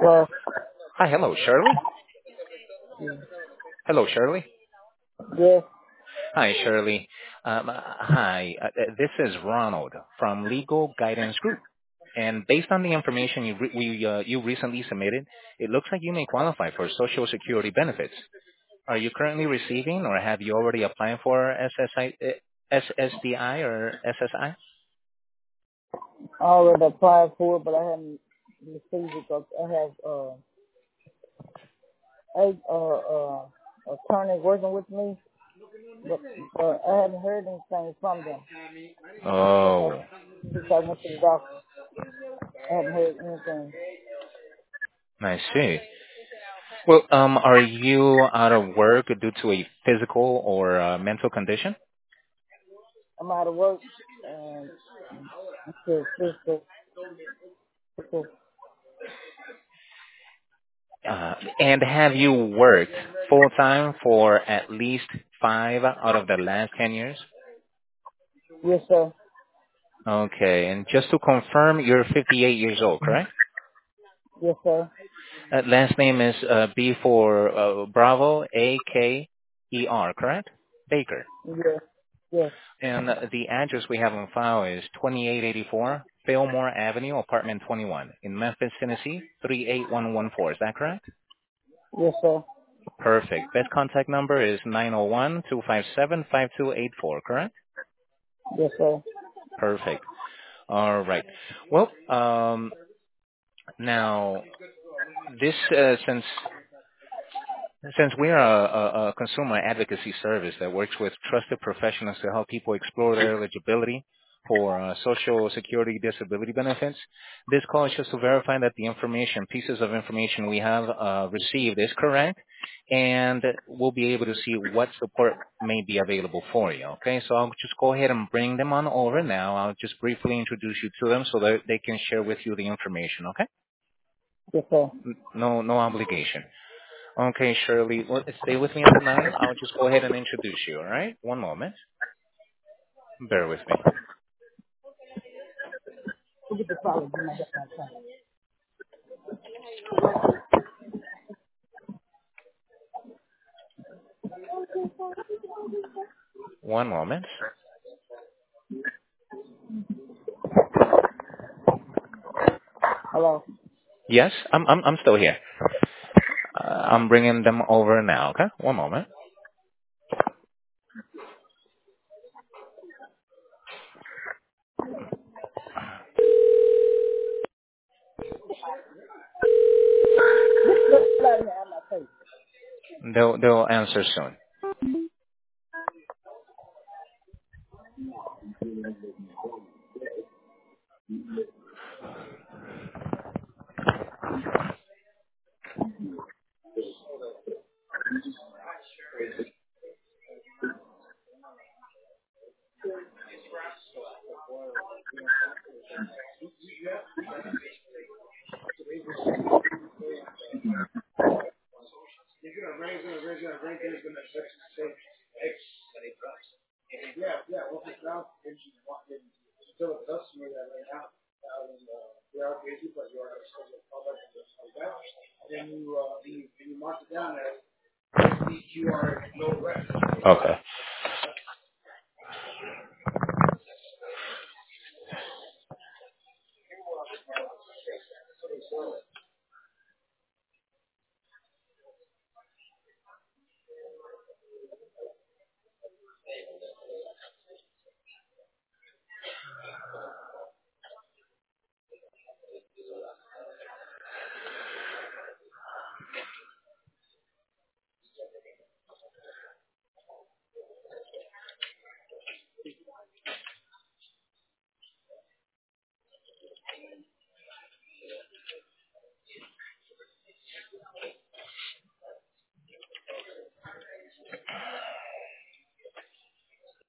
Well, Hi, hello, Shirley. Hello, Shirley. yes. Hi, Shirley. Hi, this is Ronald from Legal Guidance Group. And based on the information you recently submitted, it looks like you may qualify for Social Security benefits. Are you currently receiving, or have you already applied for SSDI or SSI? I already applied for it, but I haven't received it because I have eight attorneys working with me, but I haven't heard anything from them since I Oh, since I went to the doctor. I haven't heard anything. I see. Well, are you out of work due to a physical or mental condition? I'm out of work and until physical. And have you worked full time for at least 5 out of the last 10 years? Yes, sir. Okay, and just to confirm, you're 58 years old, correct? Yes, sir. Last name is B for Bravo, A-K-E-R, correct? Baker. Yes. Yes. And the address we have on file is 2884 Fillmore Avenue, apartment 21 in Memphis, Tennessee, 38114. Is that correct? Yes, sir. Perfect. Best contact number is 901-257-5284, correct? Yes, sir. Perfect. All right. Well, now this since we are a consumer advocacy service that works with trusted professionals to help people explore their eligibility for Social Security disability benefits, this call is just to verify that the pieces of information we have received is correct, and we'll be able to see what support may be available for you. Okay, so I'll just go ahead and bring them on over now. I'll just briefly introduce you to them so that they can share with you the information. Okay, Yes, sir. no obligation. Okay, Shirley, well, stay with me on the line. I'll just go ahead and introduce you, all right? One moment. Bear with me. We'll get the problem. You might have to time. One moment. Hello. Yes, I'm still here. I'm bringing them over now, okay? One moment. Let me have my face. They'll answer soon. Okay.